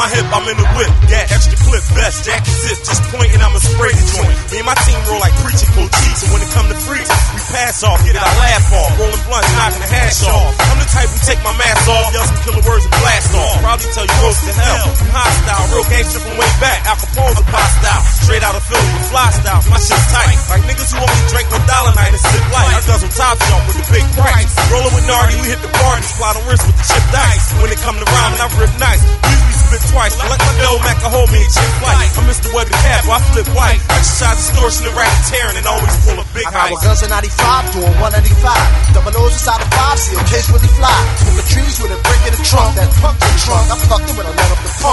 my hip, I'm in the whip. Got extra clip, vest, jacket zip, just pointing, I'ma spray the joint. Me and my team roll like preaching cool cheats, and when it come to freaks, we pass off, get it, I laugh off. Rolling blunts, knocking the hash off. I'm the type who take my mask off, yell some killer words and blast off. Probably tell you roast to hell. I'm hostile, real gangster from way back. Al Capone's a pop style, straight out of Philly with fly styles. My shit's tight, like niggas who only drink $1 night and sip light. I guzzle top shelf with the big price. Rolling with Nardi, we hit the party, slide on wrist with the chip dice. When it come to rhyming, I rip nice. Usually spit twice. Collect my dough, Mac a hold me and chip flight. I'm Mr. Weather Cap, I flip white. Exercise distortion and racketeering and always pull a big I got ice. guns in 95, doing 185. Double O's inside the 5, see a case really fly. Smoking trees with a brick in the trunk. That punk in the trunk, I fucked it when I let up the pump.